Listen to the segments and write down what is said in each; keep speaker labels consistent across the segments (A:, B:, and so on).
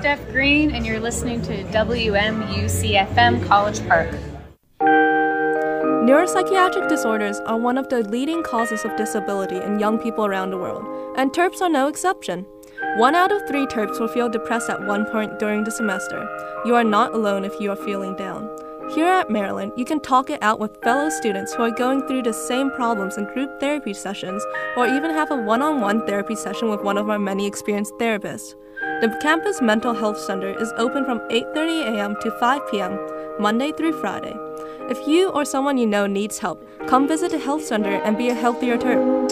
A: Steph Green, and you're listening to WMUC-FM College Park.
B: Neuropsychiatric disorders are one of the leading causes of disability in young people around the world, and Terps are no exception. 1 out of 3 Terps will feel depressed at one point during the semester. You are not alone if you are feeling down. Here at Maryland, you can talk it out with fellow students who are going through the same problems in group therapy sessions, or even have a one-on-one therapy session with one of our many experienced therapists. The campus mental health center is open from 8:30 a.m. to 5 p.m., Monday through Friday. If you or someone you know needs help, come visit the health center and be a healthier Terp.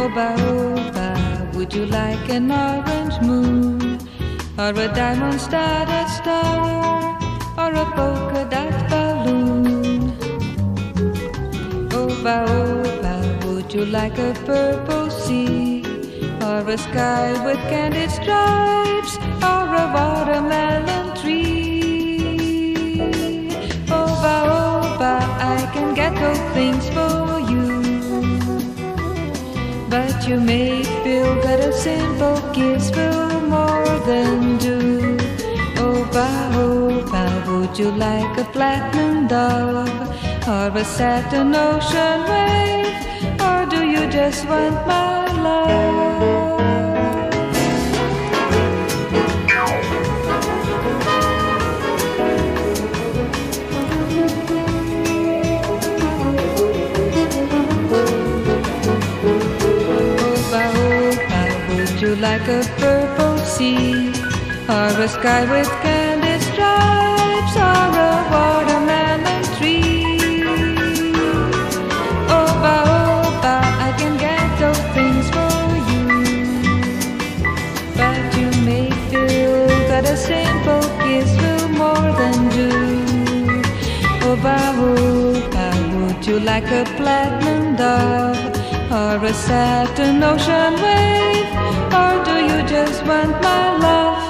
C: Oba, would you like an orange moon, or a diamond-studded star, or a polka dot balloon? Oba, would you like a purple sea, or a sky with candied stripes, or a watermelon tree? Oba, I can get those things for you, but you may feel that a simple kiss will more than do. Oba, would you like a platinum dove, or a satin ocean wave, or do you just want my love? Would you like a purple sea, or a sky with candied stripes, or a watermelon tree? Oba, I can get those things for you, but you may feel that a simple kiss will more than do. Oba, would you like a platinum dove, or a satin ocean wave, or do you just want my love?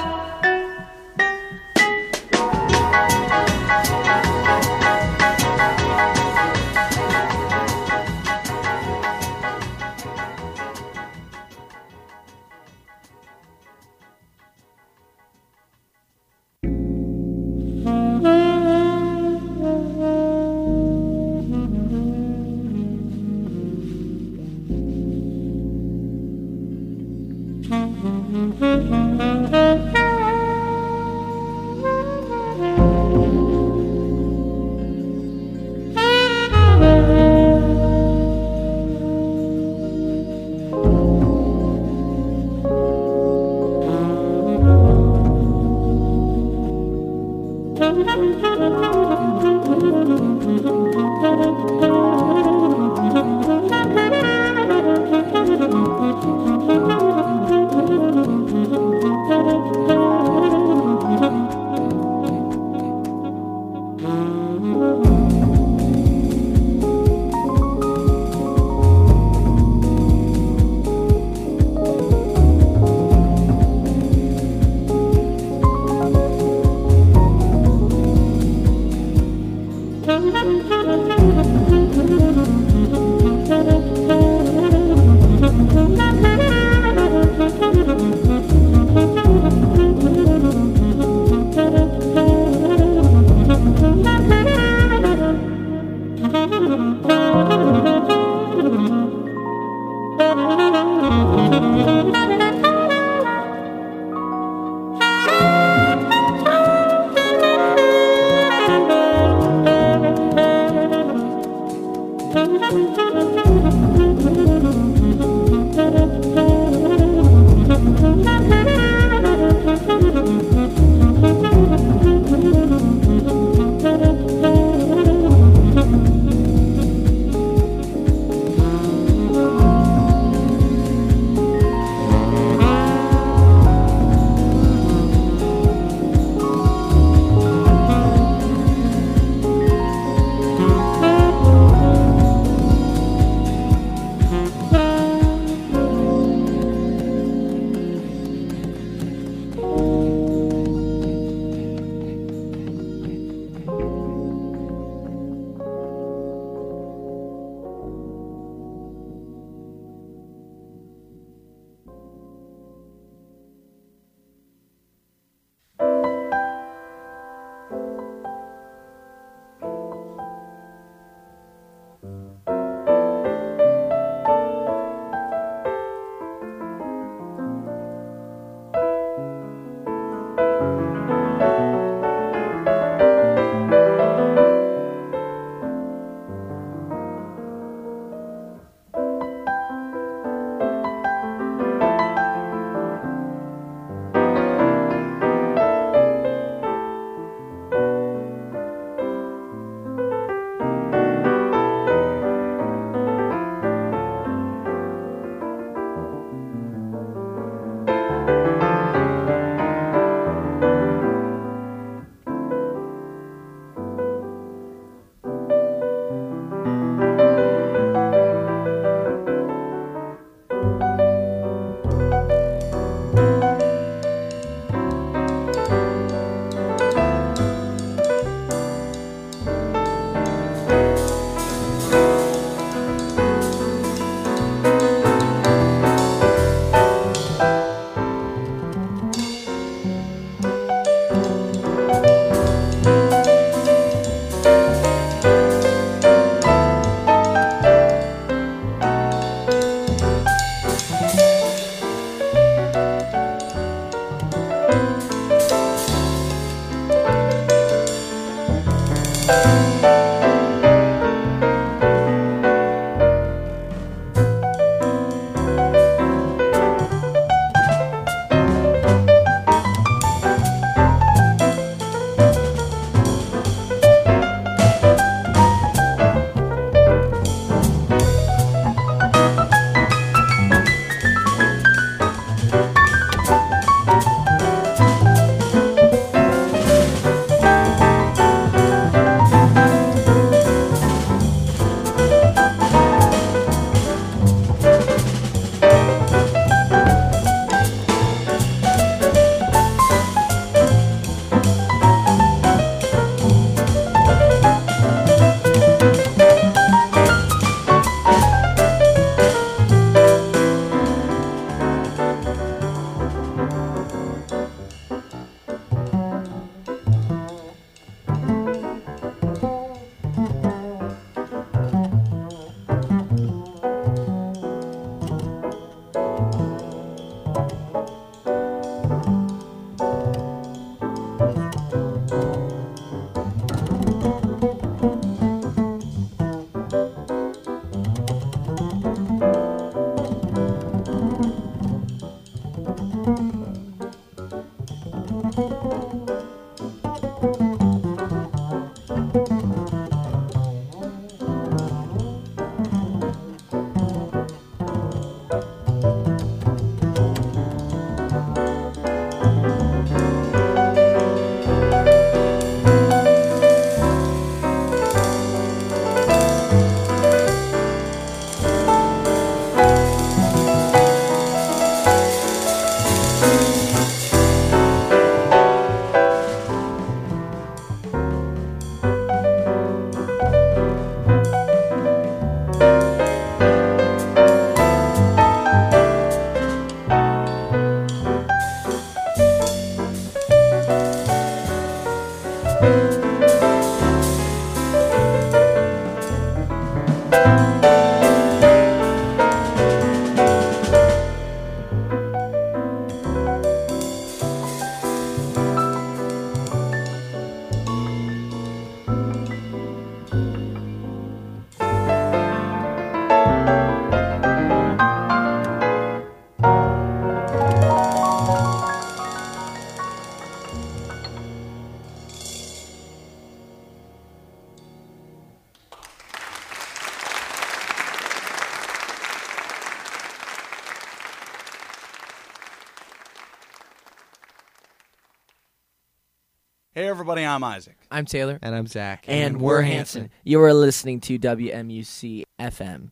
D: Hey everybody, I'm Isaac.
E: I'm Taylor.
F: And I'm Zach.
E: And we're Hanson. You are listening to WMUC FM.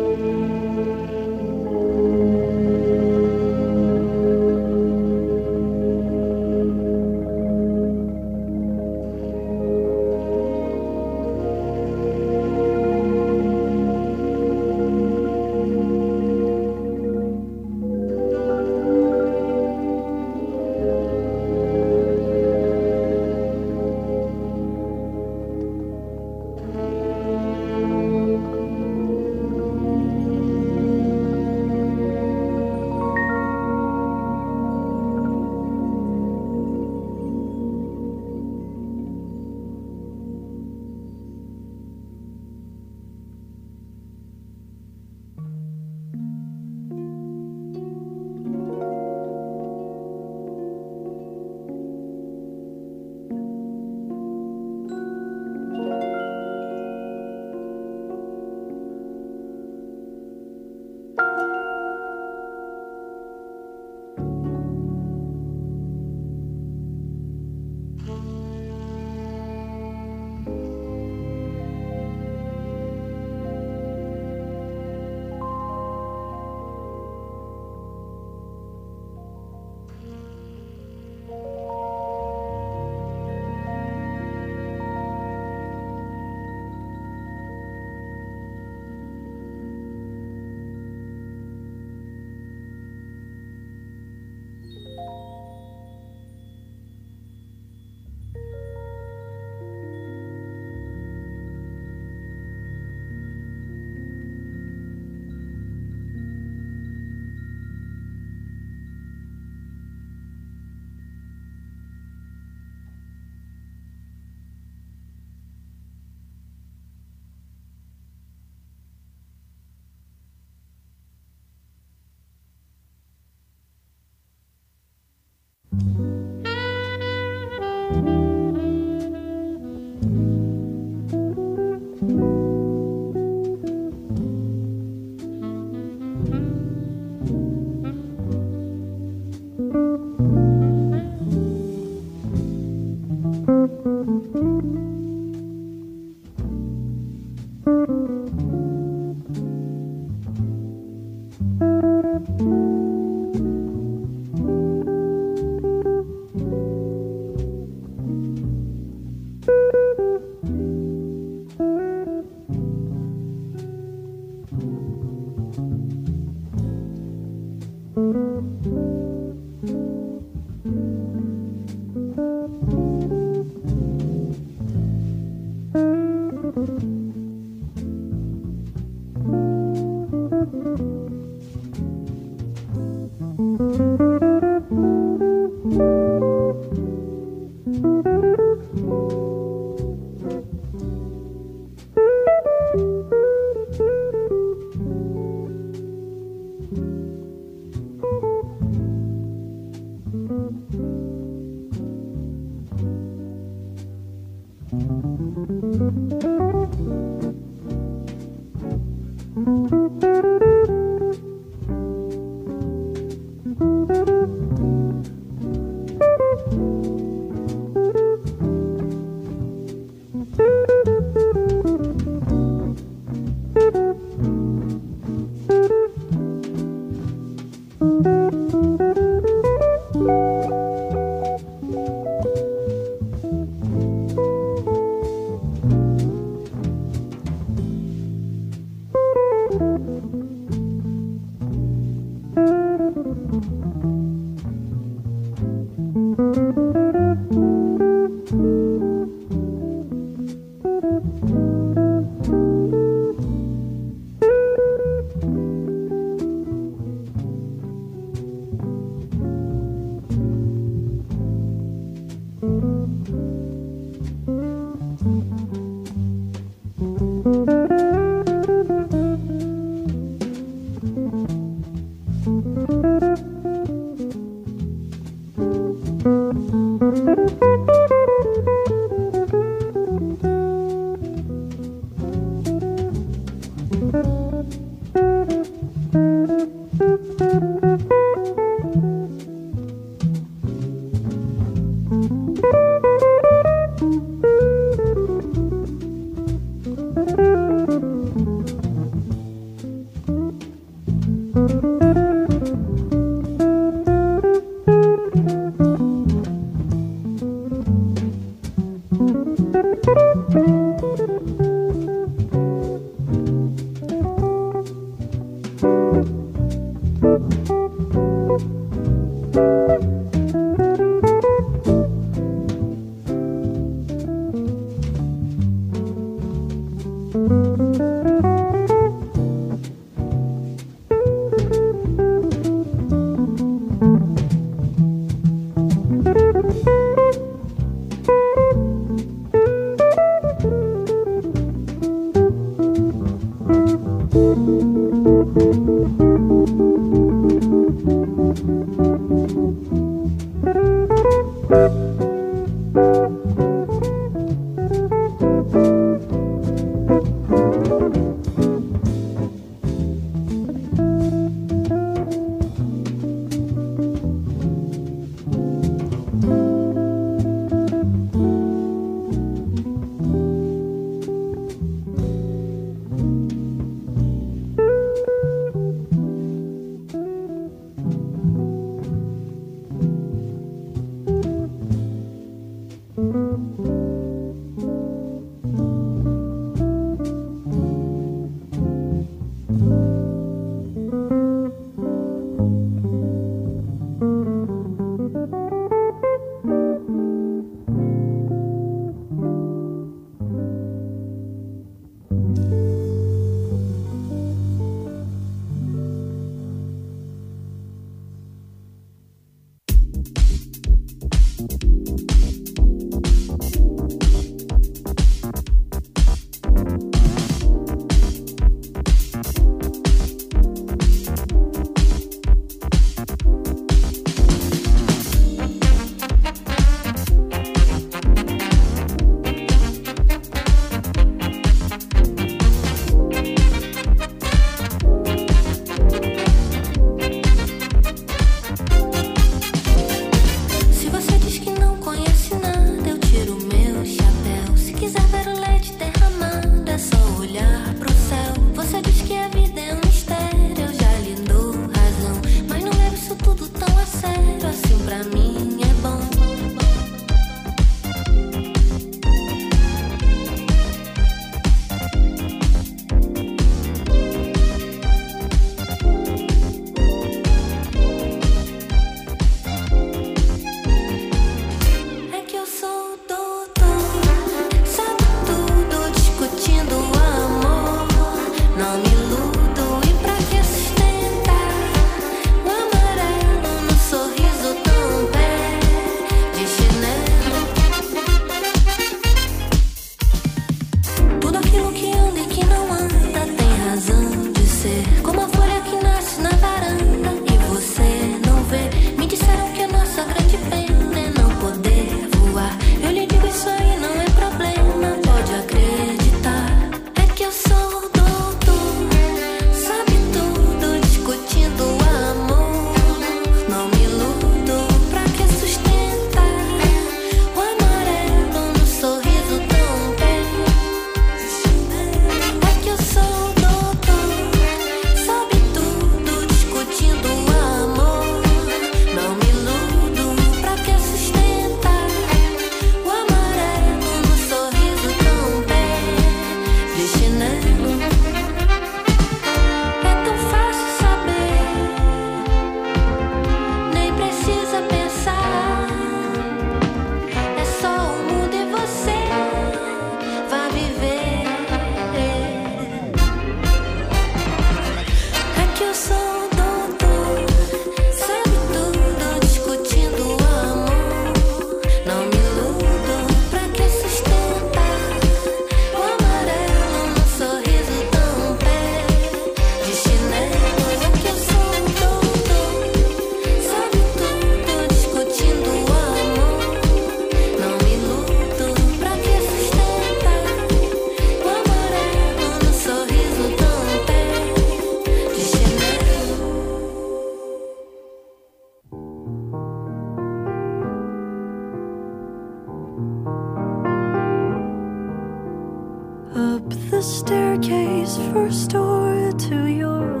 D: Up the staircase, first door to your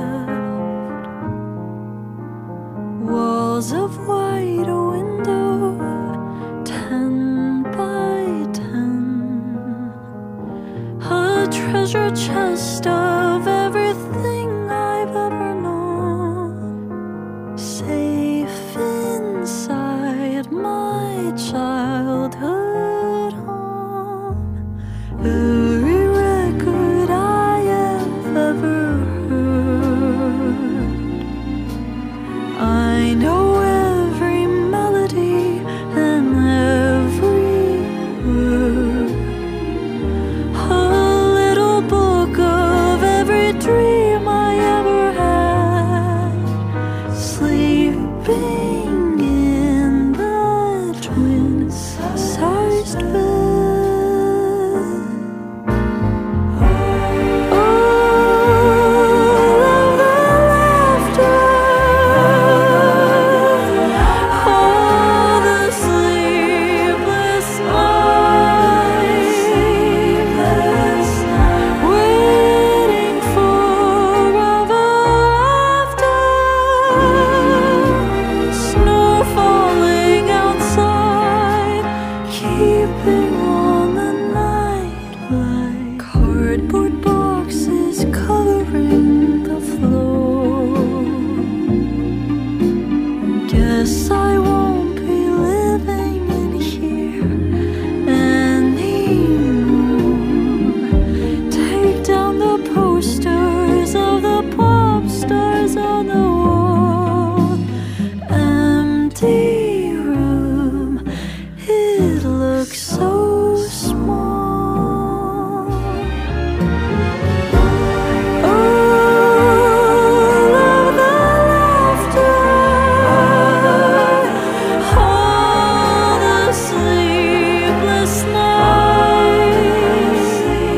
D: left. Walls of white window, 10 by 10. A treasure chest of everything I've ever known, safe inside my childhood home. Every record I have ever heard, I know every melody and every word. A little book of keeping on the night light. Cardboard boxes covering the floor. Guess I won't be living in here anymore. Take down the posters of the pop stars on the wall. Empty room, it looks so small. All of the laughter, all the sleepless nights,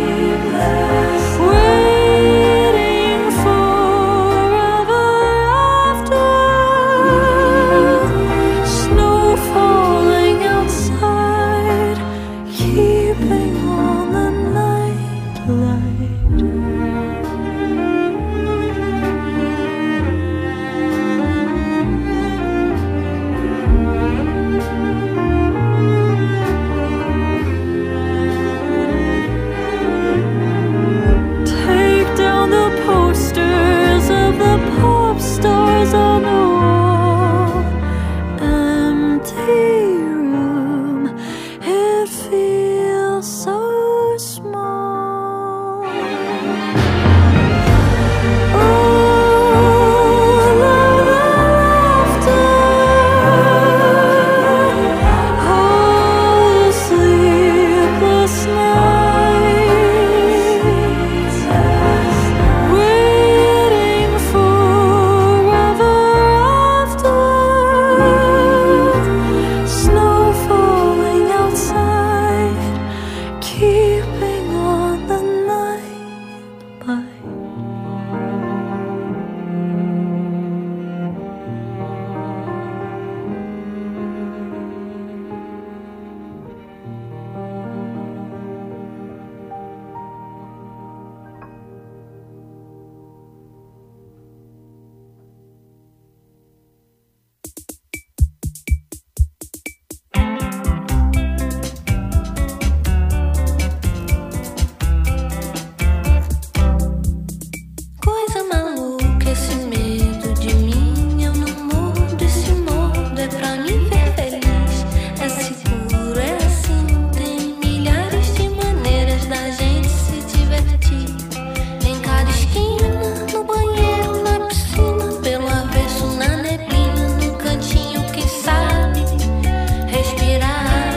D: waiting forever after. Snow falling outside, keeping on the night light. Take down the posters of the pop stars on the wall. Empty room, it feels so small. All of the laughter, all the sleepless nights, waiting forever after. Snow falling outside, keeping on the night light. Coisa maluca esse medo de mim. Eu não morro desse modo, é pra me ver feliz. É seguro, é assim. Tem milhares de maneiras da gente se divertir. Em cada esquina, no banheiro, na piscina, pelo avesso, na neblina, no cantinho, quem sabe respirar.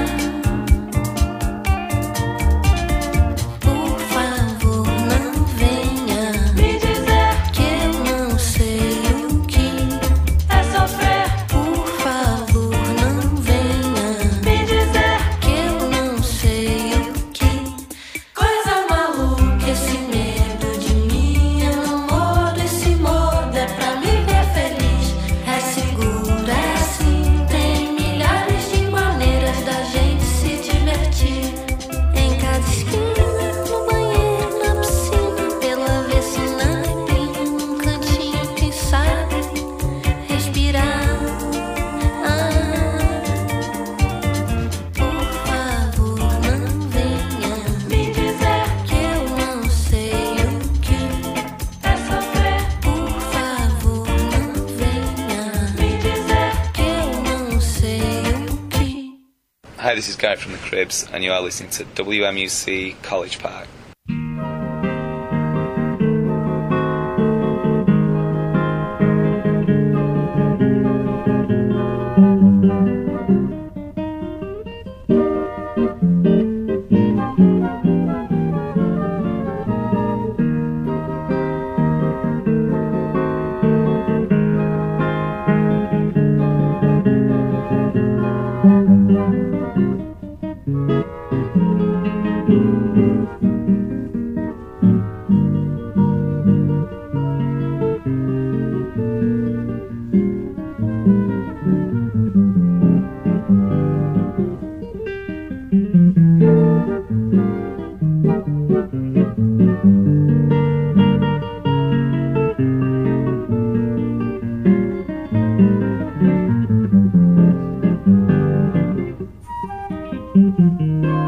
D: Por favor, não venha me dizer que eu não sei o que é sofrer. Por favor, não venha me dizer que eu não sei o que. Coisa maluca esse medo de mim. Eu não morro desse modo, é pra me ver feliz. É seguro, é assim. Tem milhares de maneiras da gente se divertir. Em cada esquina, no banheiro, na piscina, pelo avesso, na neblina, num cantinho, quem sabe respirar. Por favor, não venha me dizer que eu não sei o que é sofrer. Por favor, não venha me dizer que eu não sei o que.
F: Hi, this is Guy from the Cribs, and you are listening to WMUC College Park.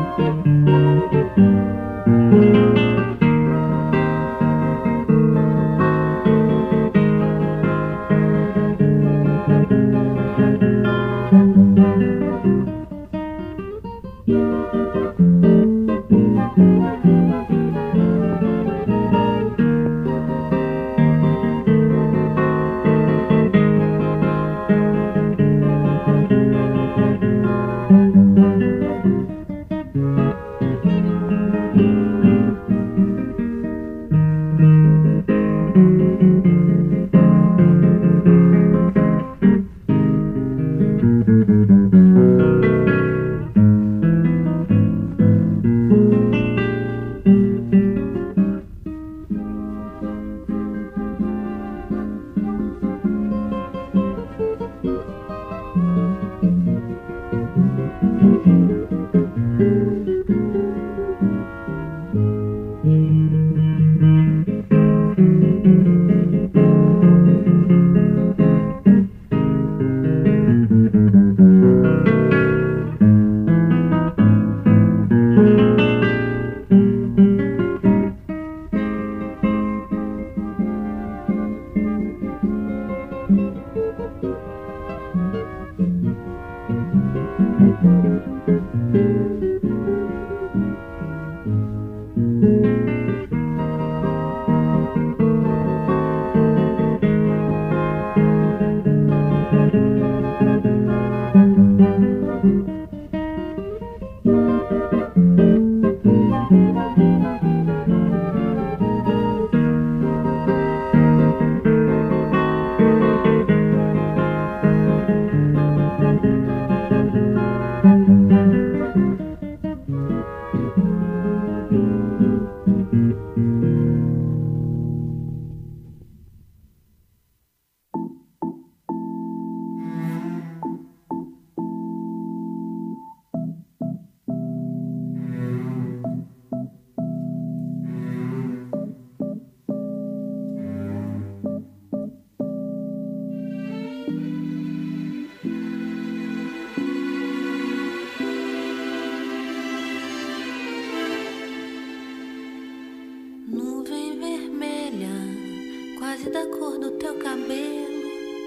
D: Da cor do teu cabelo,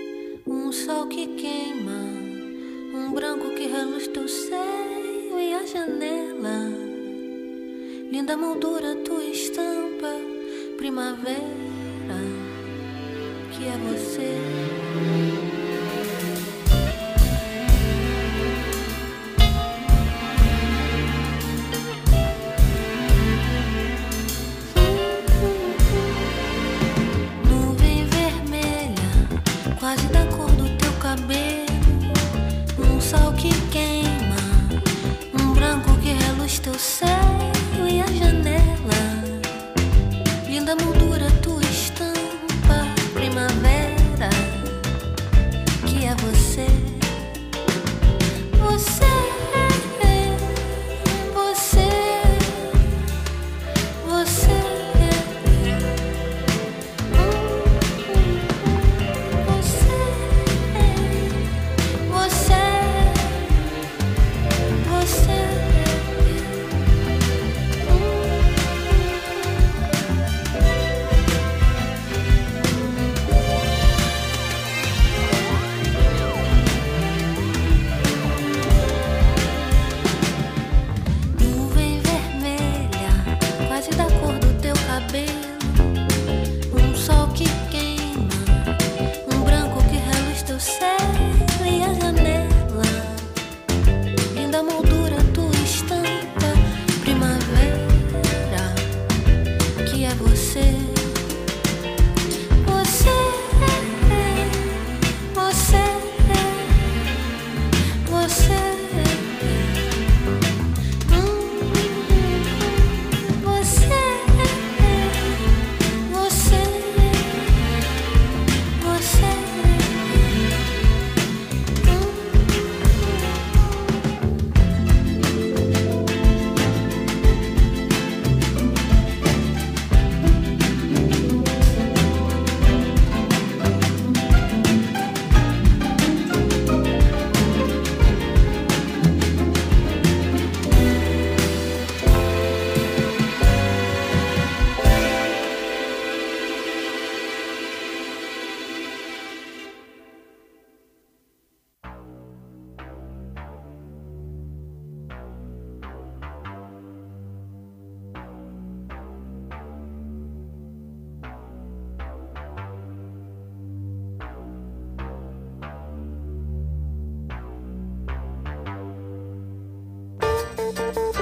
D: um sol que queima, um branco que reluz teu seio e a janela. Linda moldura, tua estampa, primavera, que é você. Quase da cor do teu cabelo, um sol que queima, um branco que reluz teu seio e a janela. Linda moldura, tua estampa, primavera,
C: Bye.